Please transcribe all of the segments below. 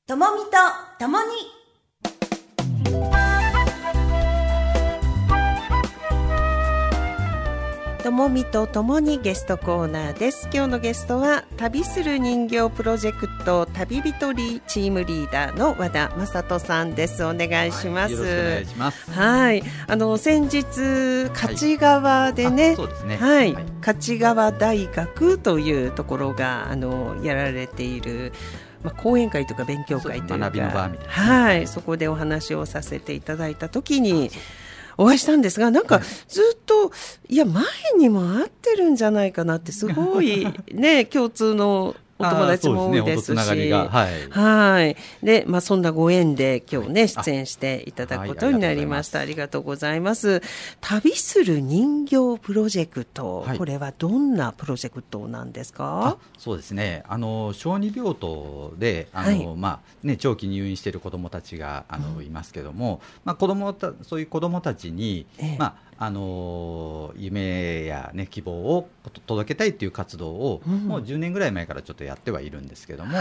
ともみとともにともみとともにゲストコーナーです。今日のゲストは旅する人形プロジェクト旅人チームリーダーの和田正人さんです。お願いします。 よろしくお願いします。 はい、先日勝川でね、 そうですね、 はい、勝川大学というところがやられている講演会とか勉強会というか学びの場みたいな、 はい、そこでお話をさせていただいたときにお会いしたんですが、なんかずっと、いや前にも会ってるんじゃないかなってすごいね共通のお友達も多いですし、はい。で、そんなご縁で今日ね、出演していただくことになりました。ありがとうございます。旅する人形プロジェクト、これはどんなプロジェクトなんですか？ そうですね。小児病棟で、長期入院している子どもたちがいますけども、そういう子どもたちに、夢や、ね、希望を届けたいという活動を、もう10年ぐらい前からちょっとやってはいるんですけども、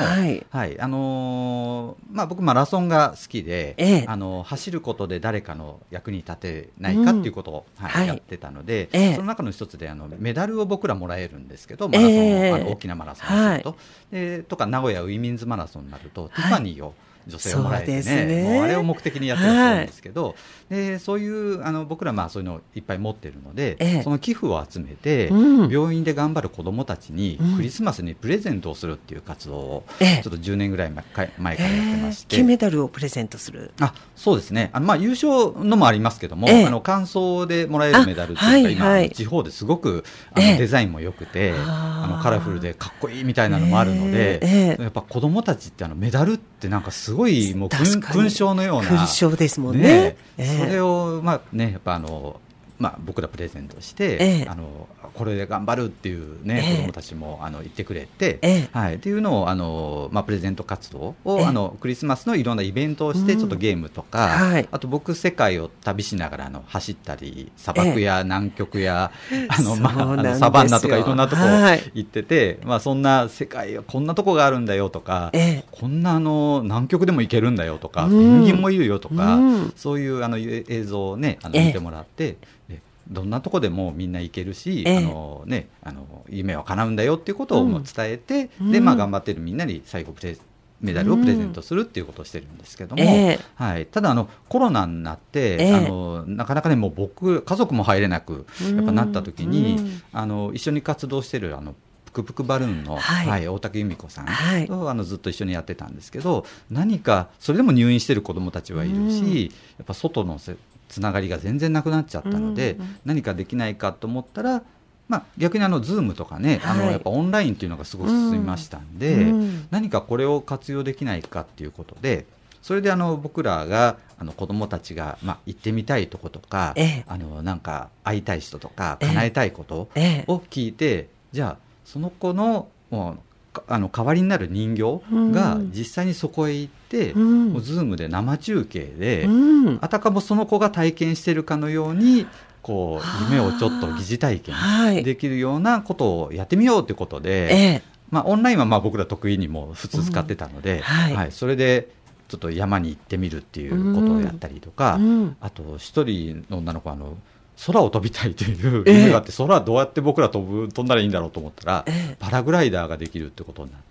僕マラソンが好きで、走ることで誰かの役に立てないかっていうことを、やってたので、その中の一つでメダルを僕らもらえるんですけど、マラソン、大きなマラソンをすると、とか名古屋ウィメンズマラソンになると、ティファニーを女性をもらえてね、もうあれを目的にやってるそうなんですけど、でそういう僕らそういうのをいっぱい持ってるので、その寄付を集めて、病院で頑張る子どもたちにクリスマスにプレゼントをするっていう活動をちょっと10年ぐらい前からやってまして、 金メダルをプレゼントする。 そうですね。優勝のもありますけども、感想でもらえるメダルっていうか、今地方ですごくデザインも良くて、カラフルでかっこいいみたいなのもあるので、やっぱ子どもたちってメダルってなんかすごいもう勲章のような、 勲章ですもんね。 それをやっぱ僕らプレゼントして、これで頑張るっていうね、子どもたちも言ってくれて、っていうのをプレゼント活動をクリスマスのいろんなイベントをして、ちょっとゲームとか、あと僕世界を旅しながら走ったり、砂漠や南極やサバンナとかいろんなとこ行ってて、そんな世界こんなとこがあるんだよとか、こんな南極でも行けるんだよとか、ペンギンもいるよとか、そういう映像をね見てもらって、どんなとこでもみんな行けるし、夢は叶うんだよっていうことを伝えて、で頑張ってるみんなに最後メダルをプレゼントするっていうことをしてるんですけども、ただコロナになって、なかなかね、もう家族も入れなくやっぱなった時に、一緒に活動してるぷくぷくバルーンの、大竹由美子さんとずっと一緒にやってたんですけど、何かそれでも入院してる子どもたちはいるし、やっぱ外のつながりが全然なくなっちゃったので、何かできないかと思ったら、逆にZoom とかね、やっぱオンラインっていうのがすごく進みましたんで、何かこれを活用できないかっていうことで、それで僕らが子どもたちが行ってみたいとことか、なんか会いたい人とか叶えたいことを聞いて、じゃあその子の代わりになる人形が実際にそこへ行って、もうZoomで生中継で、あたかもその子が体験しているかのように夢をちょっと疑似体験できるようなことをやってみようということで、オンラインは僕ら得意にも普通使ってたので、それでちょっと山に行ってみるっていうことをやったりとか、あと一人の女の子空を飛びたいという夢があって、空どうやって僕ら飛んだらいいんだろうと思ったら、パラグライダーができるってことになって、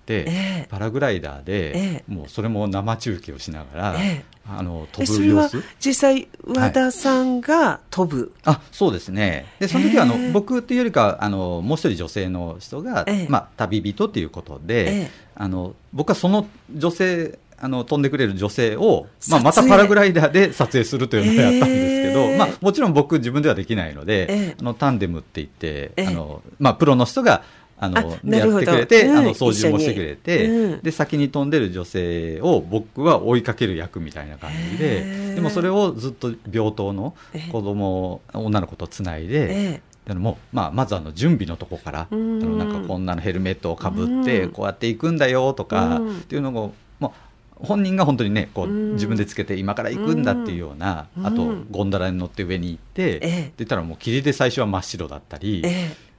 パラグライダーで、もうそれも生中継をしながら、飛ぶ様子。 実際和田さんが飛ぶ、 そうですね。でその時は僕っていうよりかもう一人女性の人が、旅人ということで、僕はその女性飛んでくれる女性を、またパラグライダーで撮影するというのをやったんですけど、もちろん僕自分ではできないので、タンデムって言って、プロの人がやってくれて、操縦もしてくれて、で先に飛んでる女性を僕は追いかける役みたいな感じで、でもそれをずっと病棟の子供、女の子とつないで、まず準備のとこからなんかこんなのヘルメットをかぶってこうやって行くんだよとかっていうのを、本人が本当にね自分でつけて今から行くんだっていうような、あとゴンドラに乗って上に行って、出たらもう霧で最初は真っ白だったり、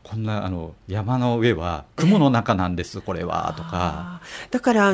こんな山の上は雲の中なんです、これはとか。 だから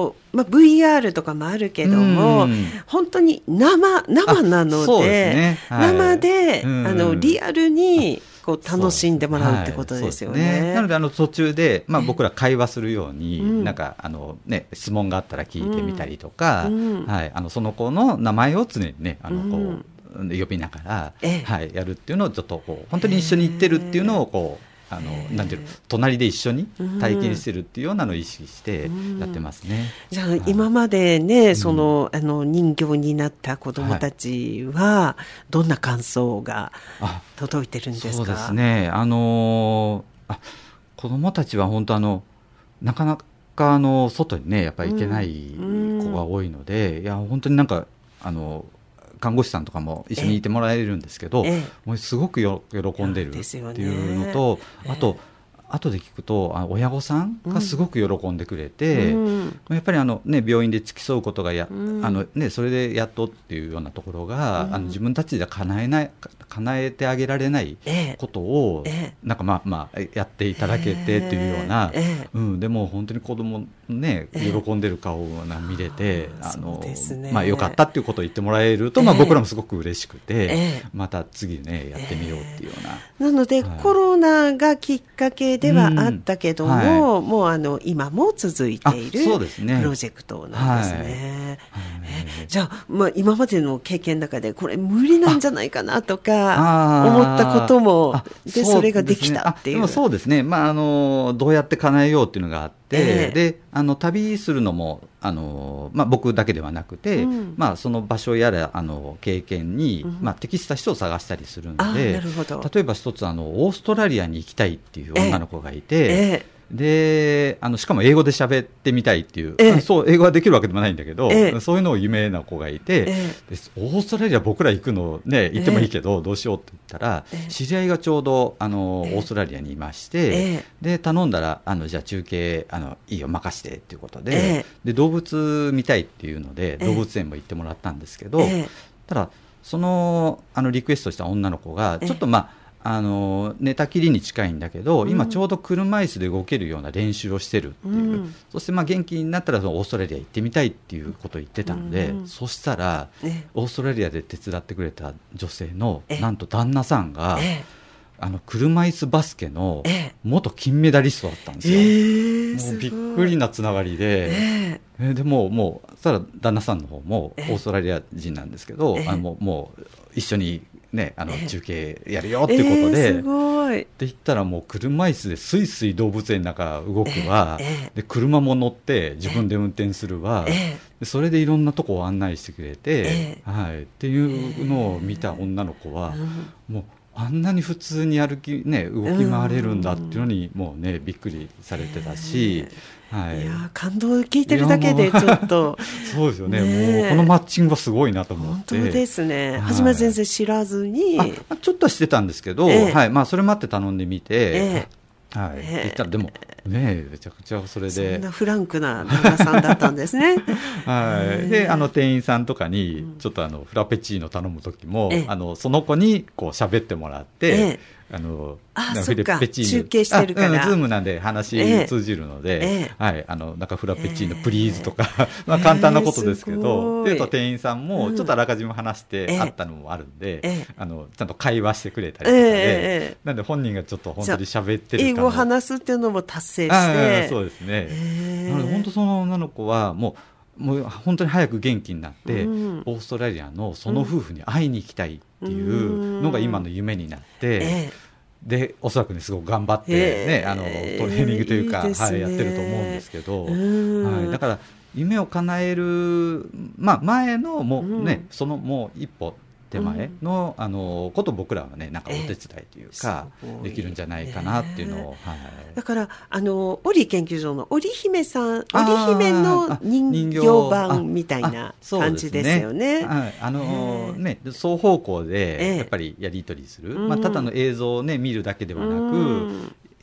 VR とかもあるけども、本当に生なので、ね、はい、生でリアルにこう楽しんでもらうってことですよね。 なので途中で、僕ら会話するように、なんか質問があったら聞いてみたりとか、はい、その子の名前を常にねこう呼びながら、はい、やるっていうのをちょっとこう本当に一緒に行ってるっていうのをこうなんていうの、隣で一緒に体験してるっていうようなのを意識してやってますね。 じゃあ今までね、その人形になった子どもたちはどんな感想が届いてるんですか？ そうですね、子どもたちは本当なかなか外にねやっぱり行けない子が多いので、いや本当になんか看護師さんとかも一緒にいてもらえるんですけど、もうすごく喜んでるっていうのと、あとで聞くと親御さんがすごく喜んでくれて、やっぱり病院で付き添うことがそれでやっとっていうようなところが、自分たちで叶えてあげられないことを、なんかやっていただけてっていうような、でも本当に子供ね喜んでる顔が見れて、よかったっていうことを言ってもらえると、僕らもすごく嬉しくて、また次ねやってみようっていうような。 なので、コロナがきっかけではあったけども、もう今も続いているプロジェクトなんですね。じゃあ、今までの経験の中でこれ無理なんじゃないかなとか思ったこともで、それができたっていう。 そうですね、どうやって叶えようっていうのがあって、で旅するのも僕だけではなくて、その場所やら経験に、適した人を探したりするので、例えば一つオーストラリアに行きたいっていう女の子がいて、でしかも英語で喋ってみたいっていう、そう英語はできるわけでもないんだけど、そういうのを夢な子がいて、でオーストラリア僕ら行くのね行ってもいいけど、どうしようって言ったら、知り合いがちょうどオーストラリアにいまして、で頼んだらじゃあ中継いいよ任してっていうことで、で動物見たいっていうので動物園も行ってもらったんですけど、ただそのリクエストした女の子がちょっと寝たきりに近いんだけど、今ちょうど車椅子で動けるような練習をしてるっていう、そして元気になったらオーストラリア行ってみたいっていうことを言ってたので、そしたらオーストラリアで手伝ってくれた女性のなんと旦那さんが車椅子バスケの元金メダリストだったんですよ。もうびっくりなつながりで、でもうただ旦那さんの方もオーストラリア人なんですけど、もう一緒にね、中継やるよっていうことで、 すごいって言ったらもう車椅子でスイスイ動物園の中動くわ、で車も乗って自分で運転するわ、でそれでいろんなとこを案内してくれて、っていうのを見た女の子は、もうあんなに普通に動き回れるんだっていうのにもうねびっくりされてたし、いや感動聞いてるだけでちょっとそうですよね、もうこのマッチングはすごいなと思って。 本当ですね、初めは全然知らずにちょっとはしてたんですけど、それもあって頼んでみて、言ったらでもねめちゃくちゃそれでそんなフランクな旦那さんだったんですね。 で店員さんとかにちょっとフラペチーノ頼む時も、その子にこう喋ってもらって、 そっか中継してるからズームなんで話通じるので、なんかフラペチーノプリーズとか、簡単なことですけど、で店員さんもちょっとあらかじめ話してあったのもあるんで、ちゃんと会話してくれたりとかで、なんで本人がちょっと本当に喋ってるかも、 英語を話すっていうのも達成して、 そうですね、なので本当その女の子はもう本当に早く元気になって、オーストラリアのその夫婦に会いに行きたいっていうのが今の夢になって、でおそらくねすごく頑張ってね、トレーニングというか、やってると思うんですけど、だから夢を叶える、前のもうね、そのもう一歩手前の、ことを僕らはねなんかお手伝いというか、できるんじゃないかなっていうのを、 だからオリ研究所の織姫さん、織姫の人形版みたいな感じですよね。 双方向でやっぱりやり取りする、ただの映像をね見るだけではなく、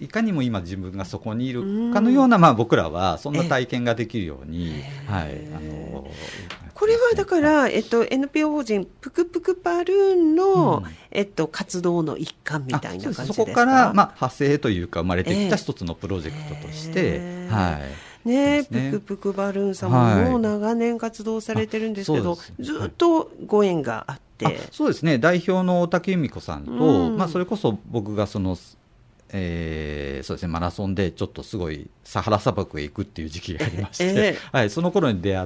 いかにも今自分がそこにいるかのような、僕らはそんな体験ができるように、 これはだから、NPO 法人ぷくぷくバルーンの、活動の一環みたいな感じですか？ そこから、派生というか生まれてきた一つのプロジェクトとして、 ぷくぷくバルーンさんももう長年活動されてるんですけど、ずっとご縁があって。 そうですね、代表の大竹由美子さんと、それこそ僕がそうですね、マラソンでちょっとすごいサハラ砂漠へ行くっていう時期がありまして、その頃に出会って、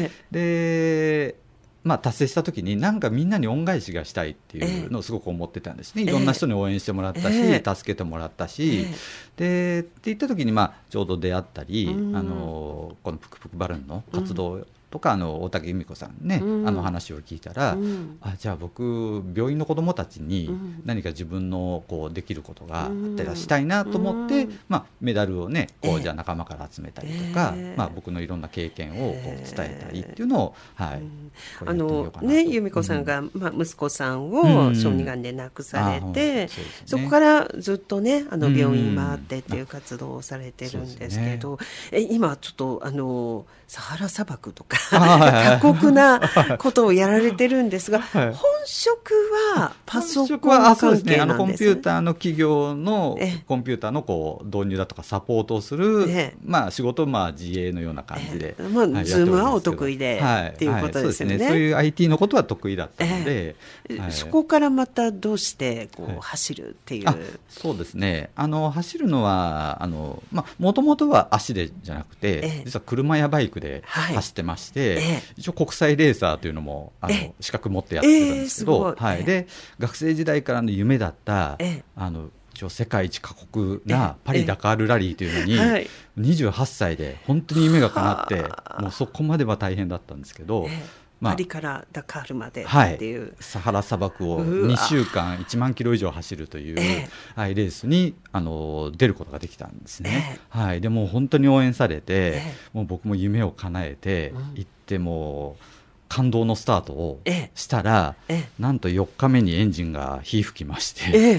で達成した時になんかみんなに恩返しがしたいっていうのをすごく思ってたんですね。いろんな人に応援してもらったし、助けてもらったし、でっていった時にちょうど出会ったり、このぷくぷくバルーンの活動とか大竹由美子さんね、話を聞いたら、じゃあ僕病院の子どもたちに何か自分のできることがあったらしたいなと思って、メダルをねじゃあ仲間から集めたりとか、僕のいろんな経験を伝えたりっていうのを、 由美子さんが、息子さんを小児がんで亡くされて、そこからずっとね病院回ってっていう活動をされてるんですけど、今ちょっとサハラ砂漠とか過酷なことをやられてるんですが、本職はパソコン関係なんですね。 コンピューターの企業のコンピューターの導入だとかサポートをする、仕事自営のような感じで、 ズームはお得意で、っていうことですよね。 そういう IT のことは得意だったので、 そこからまたどうして走るっていう。 そうですね、走るのはもともとは足でじゃなくて、実は車やバイクで走ってまして、一応国際レーサーというのも資格持ってやってるんですけど、で学生時代からの夢だった一応世界一過酷なパリ・ダカールラリーというのに28歳で本当に夢が叶って、もうそこまでは大変だったんですけど、 パリからダカールまでっていう、 サハラ砂漠を2週間1万キロ以上走るという、レースに出ることができたんですね。でもう本当に応援されて、もう僕も夢を叶えて行って、もう感動のスタートをしたら、なんと4日目にエンジンが火吹きまして、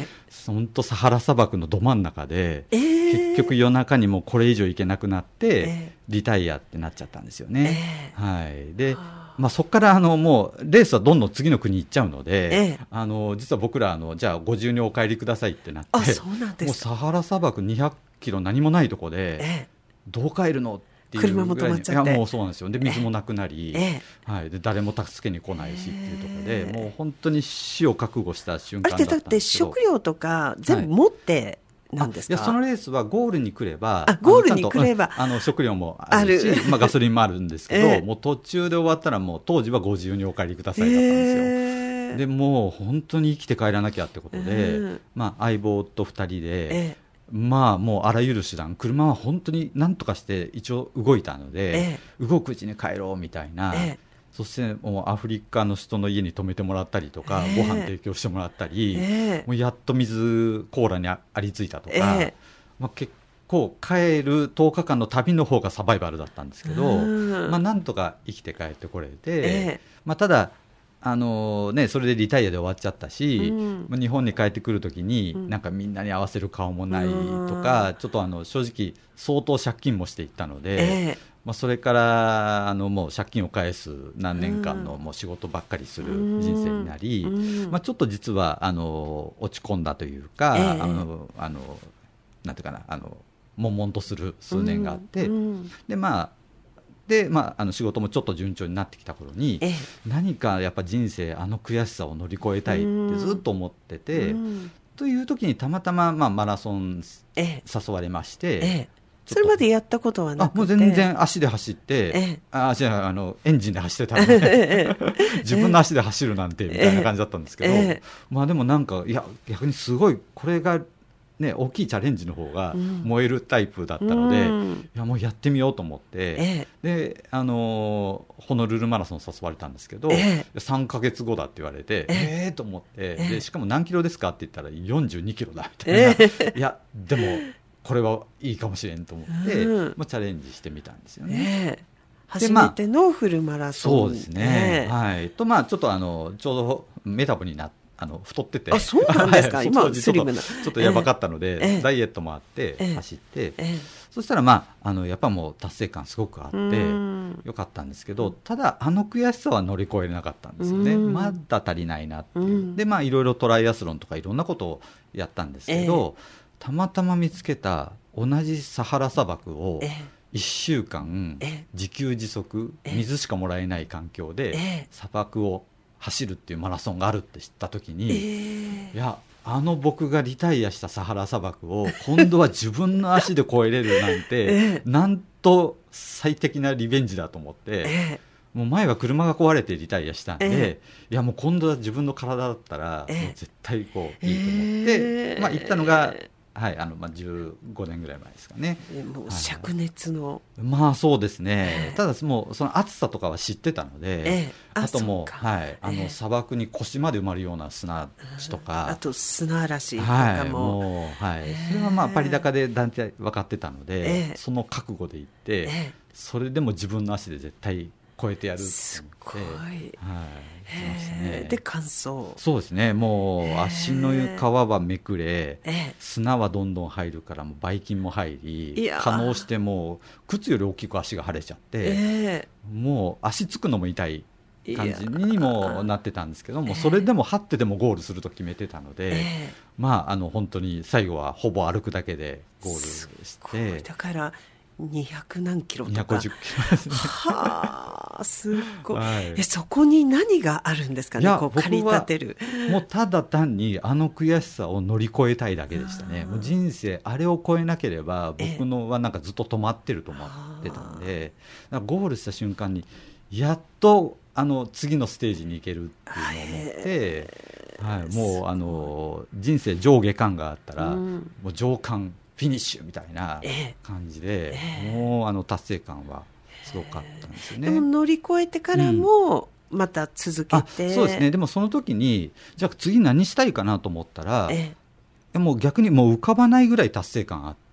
本当サハラ砂漠のど真ん中で、結局夜中にもうこれ以上行けなくなって、リタイアってなっちゃったんですよね。でそこからもうレースはどんどん次の国行っちゃうので、実は僕らじゃあご自由にお帰りくださいってなって、もうサハラ砂漠200キロ何もないとこで、どう帰るのっていうぐらい車も止まっちゃって、 もうそうなんですよ。で水もなくなり、で誰も助けに来ないしっていうところで、もう本当に死を覚悟した瞬間だったんですけど。 だって食料とか全部持ってなんですか？ いや、そのレースはゴールに来れば、食料もあるし、ガソリンもあるんですけど、もう途中で終わったら、もう当時はご自由にお帰りくださいだったんですよ。でもう本当に生きて帰らなきゃってことで、相棒と2人で、もうあらゆる手段、車は本当に何とかして一応動いたので、動くうちに帰ろうみたいな、そしてもうアフリカの人の家に泊めてもらったりとか、ご飯提供してもらったり、もうやっと水コーラにありついたとか、結構帰る10日間の旅の方がサバイバルだったんですけど、なんとか生きて帰ってこれて、ただそれでリタイアで終わっちゃったし、日本に帰ってくるときに、なんかみんなに合わせる顔もないとか、ちょっと正直相当借金もしていったので、それからもう借金を返す何年間のもう仕事ばっかりする人生になり、ちょっと実は落ち込んだというか、なんていうかな、悶々とする数年があって、で仕事もちょっと順調になってきた頃に、何かやっぱ人生悔しさを乗り越えたいってずっと思ってて、という時にたまたまマラソン誘われまして、 それまでやったことはなくて、 もう全然足で走って、エンジンで走ってたので自分の足で走るなんてみたいな感じだったんですけど、でもなんか逆にすごいこれが大きいチャレンジの方が燃えるタイプだったので、もうやってみようと思って、でホノルルマラソン誘われたんですけど、3ヶ月後だって言われて、と思って、でしかも何キロですかって言ったら42キロだみたいな、いやでもこれはいいかもしれんと思って、チャレンジしてみたんですよね。 初めてのフルマラソン、 そうですね。とちょっとちょうどメタボになって太ってて、 あ、そうなんですか。今スリムなちょっとやばかったので、ダイエットもあって走って、そしたらやっぱもう達成感すごくあってよかったんですけど、ただ悔しさは乗り越えれなかったんですよね。まだ足りないなっていう。でいろいろトライアスロンとかいろんなことをやったんですけど、たまたま見つけた同じサハラ砂漠を1週間自給自足、水しかもらえない環境で砂漠を走るっていうマラソンがあるって知った時に、いや僕がリタイアしたサハラ砂漠を今度は自分の足で越えれるなんて、なんと最適なリベンジだと思って、もう前は車が壊れてリタイアしたんで、いやもう今度は自分の体だったらもう絶対いいと思って、行ったのが15年ぐらい前ですかね。 もう灼熱の、 そうですね、ただもうその暑さとかは知ってたので、あともう、砂漠に腰まで埋まるような砂地とか、 あと砂嵐とかも、 それはパリ高で大体分かってたので、その覚悟で行って、それでも自分の足で絶対超えてやるってすごい、 ね、 で乾燥、 そうですね、もう足の皮はめくれ、砂はどんどん入るからもうばい菌も入り、可能してもう靴より大きく足が腫れちゃって、もう足つくのも痛い感じにもなってたんですけども、それでも張ってでもゴールすると決めてたので、本当に最後はほぼ歩くだけでゴールして、 だから200何キロとか、 250キロですね。 すごい、そこに何があるんですかね、こう駆り立てる。 もうただ単に悔しさを乗り越えたいだけでしたね。もう人生あれを超えなければ僕のはずっと止まってると思ってたんで、ゴールした瞬間にやっと次のステージに行けるっていうのを思って、もう人生上下巻があったら、もう上巻フィニッシュみたいな感じで、もう達成感はすごかったんですよね。 でも乗り越えてからもまた続けて、 そうですね。でもその時にじゃあ次何したいかなと思ったら、もう逆にもう浮かばないぐらい達成感あって、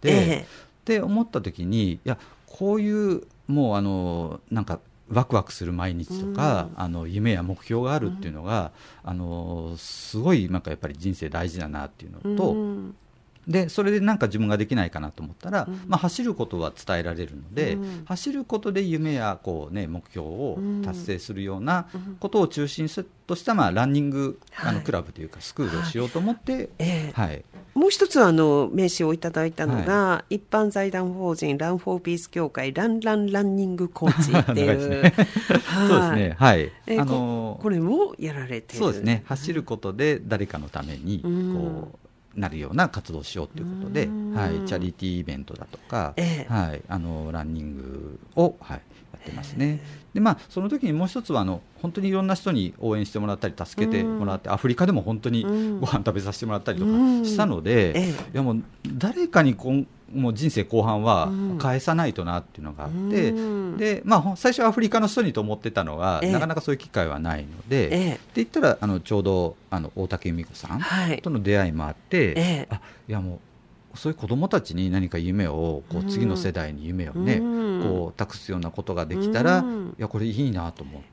って思った時に、いやこういうもうなんかワクワクする毎日とか、夢や目標があるっていうのが、すごいやっぱり人生大事だなっていうのと、でそれでなんか自分ができないかなと思ったら、走ることは伝えられるので、走ることで夢や目標を達成するようなことを中心とした、ランニングクラブというかスクールをしようと思って、 もう一つ名刺をいただいたのが、一般財団法人ランフォーピース協会ランニングコーチっていうそうですね、これもやられている。 そうですね、走ることで誰かのためにこうなるような活動をしようということで、チャリティーイベントだとか、ランニングを、やってますね。でその時にもう一つは本当にいろんな人に応援してもらったり助けてもらって、アフリカでも本当にご飯食べさせてもらったりとかしたので、いやもう誰かにもう人生後半は返さないとなっていうのがあって、で最初はアフリカの人にと思ってたのが、なかなかそういう機会はないので、って言ったらちょうど大竹由美子さんとの出会いもあって、いやもうそういう子どもたちに何か夢を次の世代に夢をね、託すようなことができたら、いやこれいいなと思って、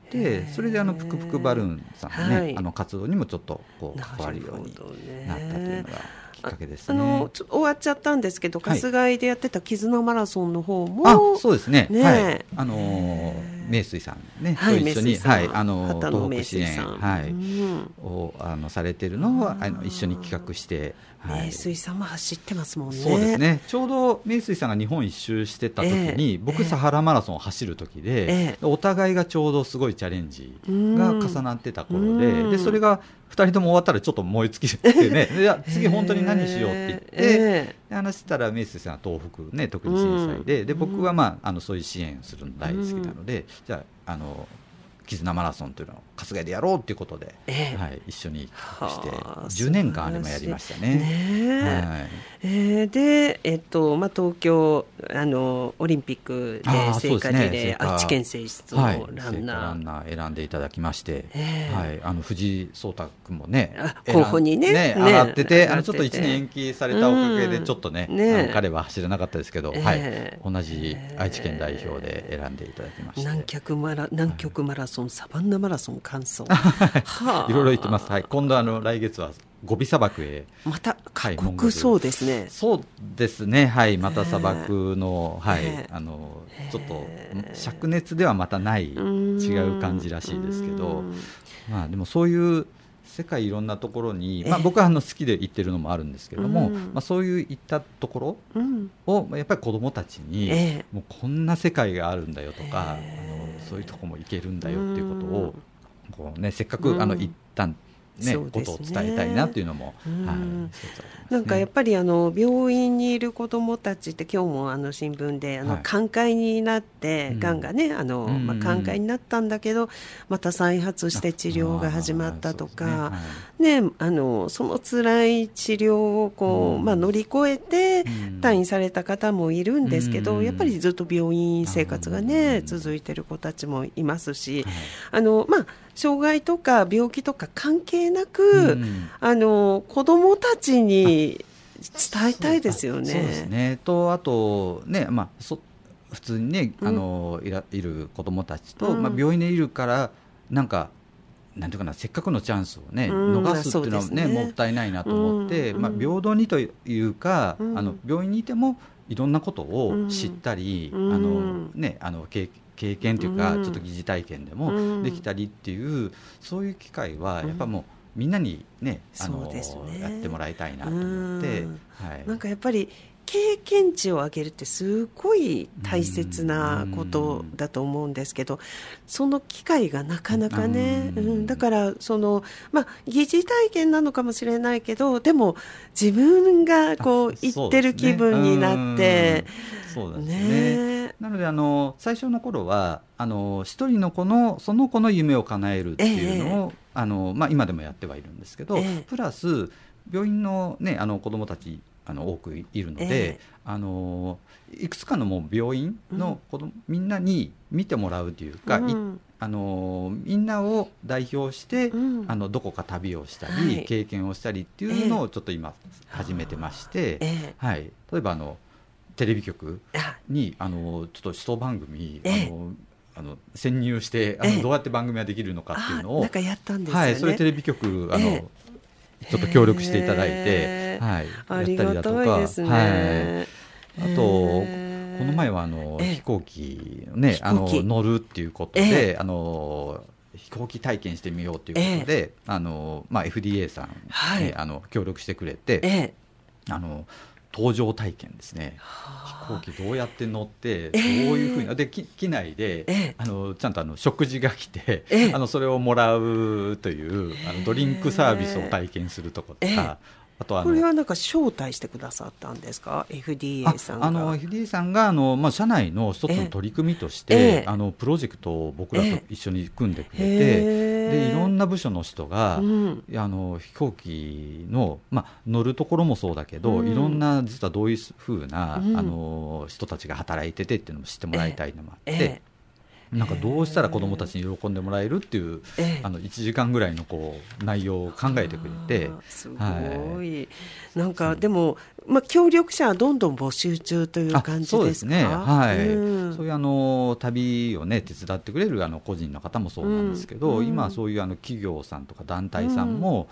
それでぷくぷくバルーンさんのね、活動にもちょっと関わるようになったというのがきっかけですね。 ちょっと終わっちゃったんですけど、春日井でやってた絆マラソンの方も、 そうですね、名水さんね、と一緒に東北支援をされているのを一緒に企画して、 名水さんも走ってますもんね。 そうですね、ちょうど名水さんが日本一周してた時に、僕サハラマラソンを走る時で、お互いがちょうどすごいチャレンジが重なってた頃で、それが2人とも終わったらちょっと燃え尽きてねいや次本当に何しようって言って、話したら名水さんは東北ね特に震災で、僕はそういう支援するの大好きなので、じゃあ絆マラソンというのを春日井でやろうということで、一緒に企画して10年間あれもやりましたね。 で、東京オリンピックで聖火リレー、愛知県選出のランナー選んでいただきまして、藤井聡太君もね候補にね上がってて、ちょっと1年延期されたおかげでちょっとね、彼は走らなかったですけど、同じ愛知県代表で選んでいただきまして、 南極マラソソン、サバンナマラソン完走いろいろ言ってます、はい、今度来月はゴビ砂漠へまた過酷そうですね、 そうですね、はい、また砂漠の、はい、ちょっと灼熱ではまたない違う感じらしいですけど、まあ、でもそういう世界いろんなところに、まあ、僕は好きで行ってるのもあるんですけども、まあ、そういう行ったところをやっぱり子どもたちに、もうこんな世界があるんだよとか、そういうとこも行けるんだよっていうことをこう、ね、せっかく行ったんことを伝えたいなというのも、 なんかやっぱり病院にいる子どもたちって今日も新聞で寛解になって、がんがね寛解になったんだけどまた再発して治療が始まったとか、ね、その辛い治療をこう、乗り越えて退院された方もいるんですけど、やっぱりずっと病院生活がね続いている子たちもいますし、障害とか病気とか関係なく、子どもたちに伝えたいですよね。 そうですね。あとね、普通にね、いる子どもたちと、病院にいるからなんていうかな、せっかくのチャンスをね、逃すっていうのはね、もったいないなと思って、平等にというか、病院にいてもいろんなことを知ったり、経験というか、ちょっと疑似体験でもできたりっていう、そういう機会はやっぱもうみんなにね、やってもらいたいなと思って、 なんかやっぱり経験値を上げるってすごい大切なことだと思うんですけど、その機会がなかなかね、だから疑似体験なのかもしれないけど、でも自分がこう行ってる気分になって、 そうですね。なので最初の頃は一人の子のその子の夢を叶えるっていうのを、今でもやってはいるんですけど、プラス病院のね子どもたち多くいるので、いくつかのもう病院のみんなに見てもらうというか、みんなを代表して、どこか旅をしたり、経験をしたりっていうのをちょっと今始めてまして、例えばテレビ局にちょっと一番組潜入してどうやって番組ができるのかっていうのをなんかやったんですよね。 そういうテレビ局ちょっと協力していただいて、やったりだとか、あとこの前は飛行機ね乗るっていうことで、飛行機体験してみようということで、FDA さん、協力してくれて、搭乗体験ですね。飛行機どうやって乗って、どういうふうにで機内で、ちゃんと食事が来て、それをもらうというドリンクサービスを体験するところとか、あとこれはなんか招待してくださったんですか、 FDA さんが。 FDA さんが社内の一つの取り組みとして、プロジェクトを僕らと一緒に組んでくれて、でいろんな部署の人が、飛行機の、乗るところもそうだけど、いろんな実はどういうふうな、人たちが働いててっていうのも知ってもらいたいのもあって、なんかどうしたら子どもたちに喜んでもらえるっていう、1時間ぐらいの内容を考えてくれて、 すごい、なんかでも、協力者はどんどん募集中という感じですか。 そうですね、そういう旅をね手伝ってくれる個人の方もそうなんですけど、今そういう企業さんとか団体さんも、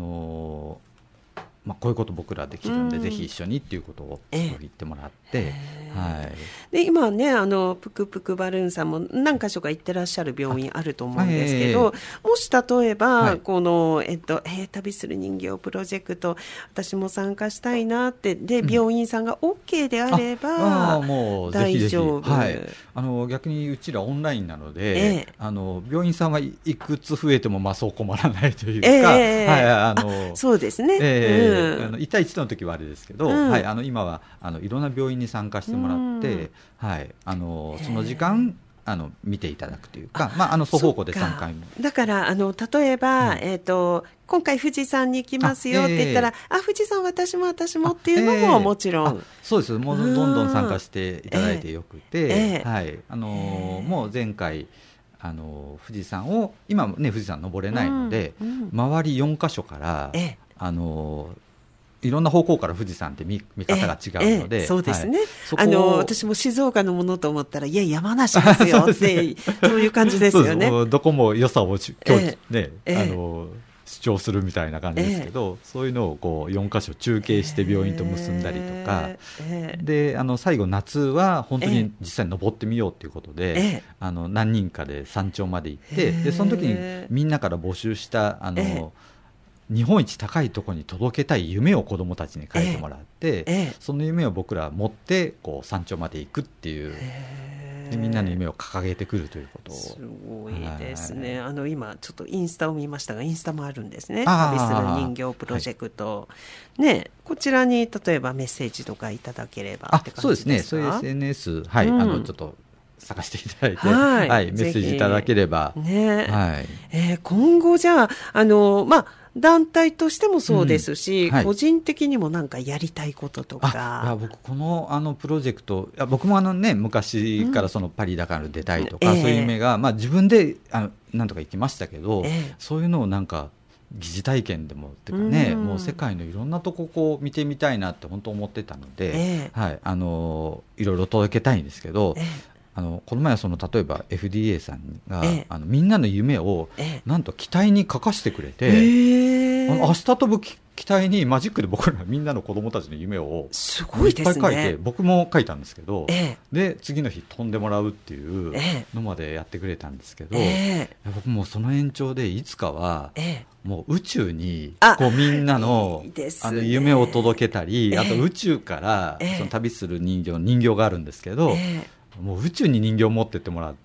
こういうこと僕らできるんで、ぜひ一緒にっていうことを言ってもらって、 で今ねぷくぷくバルーンさんも何か所か行ってらっしゃる病院あると思うんですけど、もし例えば、この、旅する人形プロジェクト私も参加したいなって、で病院さんが OK であれば、もう大丈夫。 逆にうちらオンラインなので、病院さんはいくつ増えてもそう困らないというか、 そうですね、 1対1の時はあれですけど、今はいろんな病院に参加してもらって、その時間見ていただくというか、双方向で3回も。 だから例えば、今回富士山に行きますよって言ったら、富士山私もっていうのももちろん、 そうです。もうどんどん参加していただいてよくて、もう前回富士山を今ね富士山登れないので、周り4カ所からいろんな方向から富士山って見方が違うので、 そうですね、はい、私も静岡のものと思ったらいや山梨ですよってそういう感じですよね。 どこも良さを主張するみたいな感じですけど、そういうのをこう4カ所中継して病院と結んだりとか、で最後夏は本当に実際に登ってみようということで、何人かで山頂まで行って、でその時にみんなから募集した日本一高いところに届けたい夢を子どもたちに書いてもらって、その夢を僕ら持ってこう山頂まで行くっていう、でみんなの夢を掲げてくるということを。 すごいですね、今ちょっとインスタを見ましたが、インスタもあるんですね。旅する人形プロジェクト、はい、ね、こちらに例えばメッセージとかいただければって感じですか？ そうですね、そういう SNS、はい、ちょっと探していただいて、はいはい、メッセージいただければ、ね、はい、 今後じゃあ団体としてもそうですし、はい、個人的にもなんかやりたいこととか。 僕このプロジェクト、僕も昔からそのパリダカール出たいとか、そういう夢が、自分でなんとか行きましたけど、そういうのをなんか疑似体験でもっていうかね、もう世界のいろんなとここう見てみたいなって本当思ってたので、はい、いろいろ届けたいんですけど、この前は例えば FDA さんが、みんなの夢をなんと機体に書かせてくれて、明日飛ぶ機体にマジックで僕らみんなの子供たちの夢をいっぱい書いて、僕も書いたんですけど、で次の日飛んでもらうっていうのまでやってくれたんですけど、僕もその延長でいつかはもう宇宙にこうみんなの夢を届けたり、あと宇宙からその旅する人形があるんですけど、もう宇宙に人形を持ってってもらって、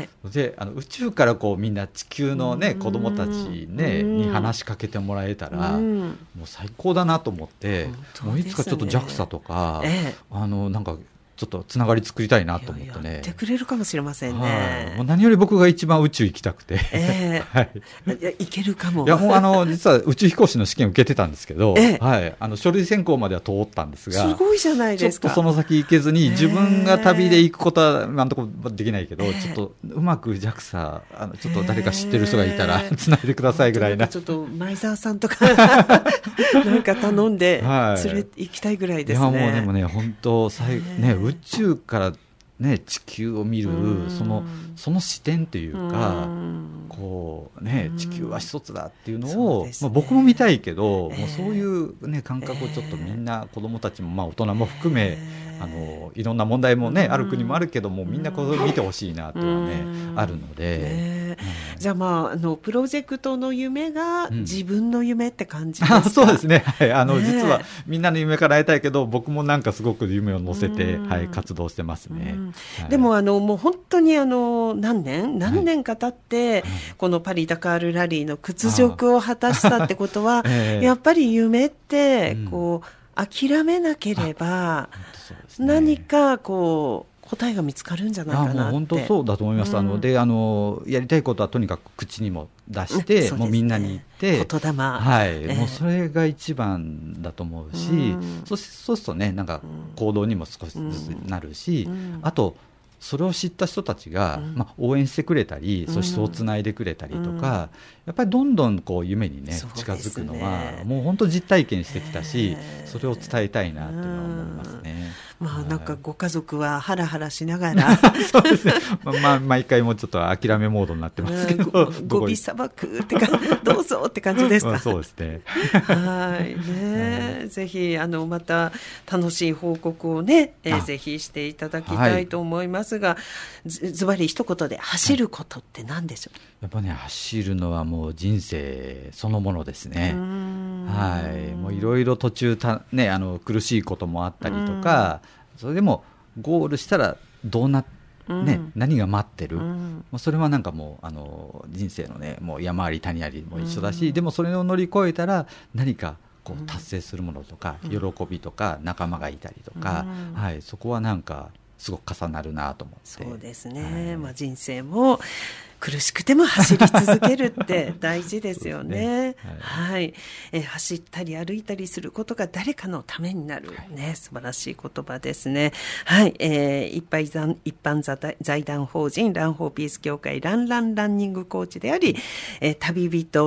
で宇宙からこうみんな地球のね子供たちに話しかけてもらえたら、もう最高だなと思って、もういつかちょっと JAXA とか、なんかちょっとつながり作りたいなと思ってね。 やってくれるかもしれませんね。 もう何より僕が一番宇宙行きたくて、 はい、行けるかも。 いやもう実は宇宙飛行士の試験受けてたんですけど、はい、書類選考までは通ったんですが、 すごいじゃないですか。 ちょっとその先行けずに、自分が旅で行くことは今のところできないけど、ちょっとうまく JAXA ちょっと誰か知ってる人がいたらつないでくださいぐらいな。 ちょっと前澤さんとかなんか頼んで連れ行きたいぐらいですね。 いやもうでもね本当宇宙からね地球を見るその視点というか、こうね地球は一つだっていうのを、僕も見たいけど、もうそういうね感覚をちょっとみんな子どもたちも大人も含め、いろんな問題もねある国もあるけども、みんなこれを見てほしいなっていうのはねあるので、 じゃあプロジェクトの夢が自分の夢って感じですか？ そうですね、はい、実はみんなの夢叶えたいけど、僕もなんかすごく夢を乗せて、はい、活動してますね。 でももう本当に何年か経って、このパリダカールラリーの屈辱を果たしたってことは、やっぱり夢ってこう諦めなければ何かこう答えが見つかるんじゃないかなって。 もう本当そうだと思います。でやりたいことはとにかく口にも出して、もうみんなに言って、 言霊、 はい、もうそれが一番だと思うし、そうするとねなんか行動にも少しずつなるし、あとそれを知った人たちが、応援してくれたり、そしてをつないでくれたりとか、やっぱりどんどんこう夢にね近づくのは、もう本当実体験してきたし、それを伝えたいなというのは思いますね。 なんかご家族はハラハラしながらそうですね、毎回もうちょっと諦めモードになってますけど、 ゴビ砂漠ってかどうぞって感じですか？ そうですね。 はいね、ぜひまた楽しい報告をね、ぜひしていただきたいと思いますが、ずばり一言で走ることって何でしょう？ やっぱね走るのはもう人生そのものですね。はい、もういろいろ途中ね苦しいこともあったりとか、それでもゴールしたら何が待ってる、それはなんかもう人生のねもう山あり谷ありも一緒だし、でもそれを乗り越えたら何かこう達成するものとか、喜びとか仲間がいたりとか、はい、そこはなんかすごく重なるなと思って。 そうですね、人生も苦しくても走り続けるって大事ですよね。はい、走ったり歩いたりすることが誰かのためになる、素晴らしい言葉ですね。はい、一般財団法人ランフォーピース協会ランニングコーチであり、旅人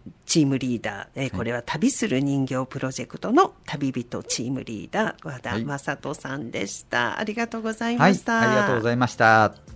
チームリーダー、これは旅する人形プロジェクトの旅人チームリーダー和田正人さんでした。ありがとうございました。 はい、ありがとうございました。